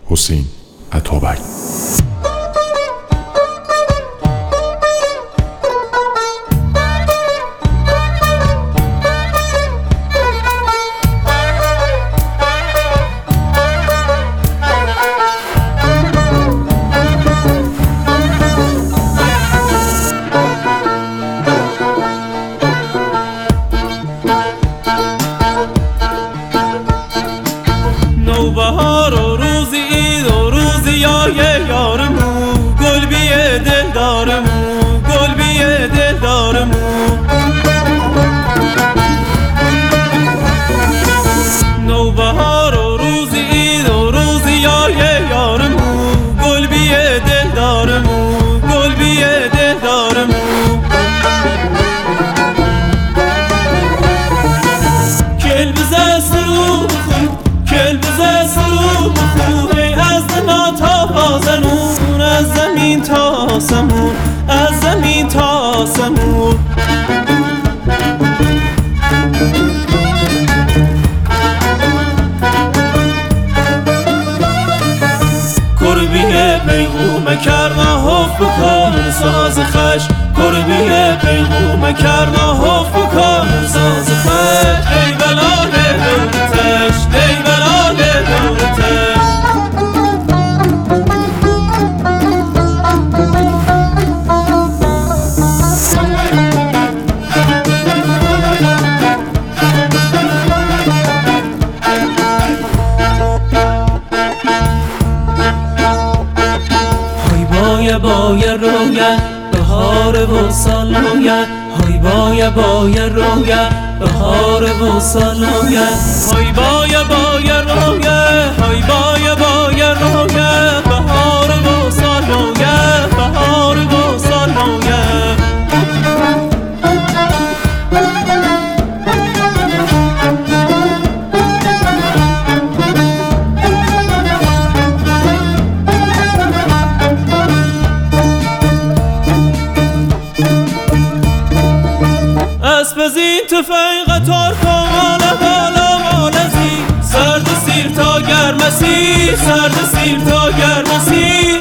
حسین عطابک. نوبهار و روزی عید و روزی یارمو، گل بیه دل دارمو، گل بیه دل دارمو. نوبهار و روزی عید و روزی یارمو، گل بیه دل دارمو، گل بیه دل دارمو. کل بزه سرو کل بزه سرو بخوه از ما تا بازنون، از زمین تا سمون، از زمین تا سمون. کربیه پیغومه کرنا حف بکن ساز خش، کربیه پیغومه کرنا حف بکن ساز خش. ای بلال دولتش، ای بلال دولتش. بای رویه بهار و سالویه، های بای رویه بهار و سالویه، های بای رویه، های بای رویه بهار و سالویه، بهار و سالویه. اسپزین تفنگ ترک و ماله بالا مالزی، سرد سیر تا گرمسی، سرد سیر تا گرمسی.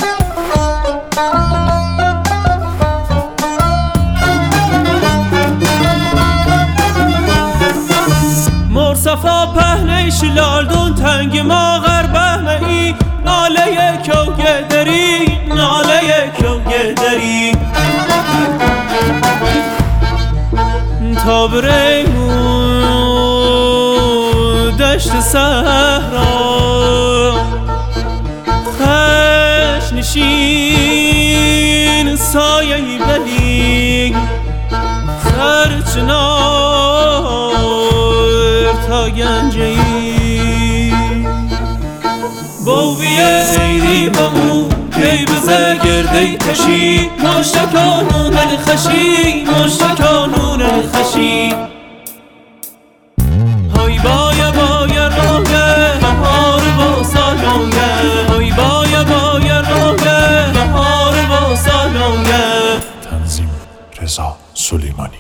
مرصفا پهنه شلالدون تنگ ماغر بهنه ای، ناله کوگه دری، ناله کوگه دری. تا بریمو دشت صحرا، خش نشین سایه بلی، سر چنار تا گنجی. بویه ایدی بمو کی بزه گردی تشی، مشتکانون الخشی، مشتکانون الخشی. های بای رویه بهار و سالویه، های بای رویه بهار و سالویه. تنظیم رضا سلیمانی.